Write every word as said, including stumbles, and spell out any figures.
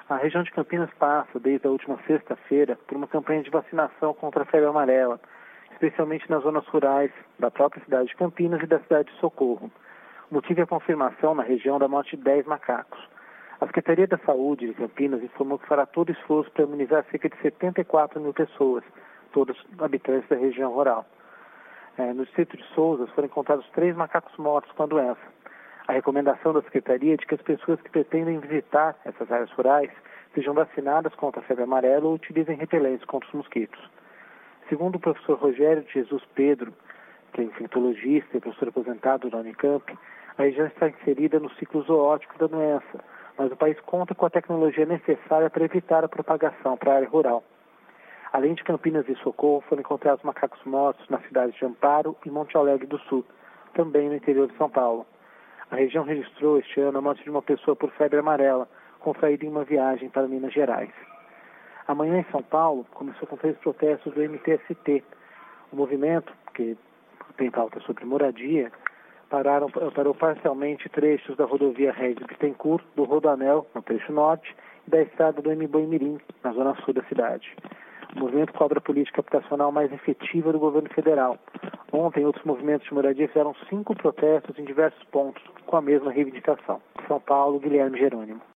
A região de Campinas passa, desde a última sexta-feira, por uma campanha de vacinação contra a febre amarela, especialmente nas zonas rurais da própria cidade de Campinas e da cidade de Socorro. O motivo é a confirmação na região da morte de dez macacos. A Secretaria da Saúde de Campinas informou que fará todo esforço para imunizar cerca de setenta e quatro mil pessoas, todos habitantes da região rural. É, no distrito de Souza foram encontrados três macacos mortos com a doença. A recomendação da Secretaria é de que as pessoas que pretendem visitar essas áreas rurais sejam vacinadas contra a febre amarela ou utilizem repelentes contra os mosquitos. Segundo o professor Rogério de Jesus Pedro, que é infectologista e professor aposentado da Unicamp, a região está inserida no ciclo zoótico da doença, mas o país conta com a tecnologia necessária para evitar a propagação para a área rural. Além de Campinas e Socorro, foram encontrados macacos mortos nas cidades de Amparo e Monte Alegre do Sul, também no interior de São Paulo. A região registrou este ano a morte de uma pessoa por febre amarela, contraída em uma viagem para Minas Gerais. Amanhã em São Paulo, começou com três protestos do M T S T. O movimento, que tem pauta sobre moradia, pararam, parou parcialmente trechos da rodovia Regis Bittencourt, do Rodoanel, no trecho norte, e da estrada do Mboi-Mirim, na zona sul da cidade. O movimento cobra a política habitacional mais efetiva do governo federal. Ontem, outros movimentos de moradia fizeram cinco protestos em diversos pontos, com a mesma reivindicação. São Paulo, Guilherme Jerônimo.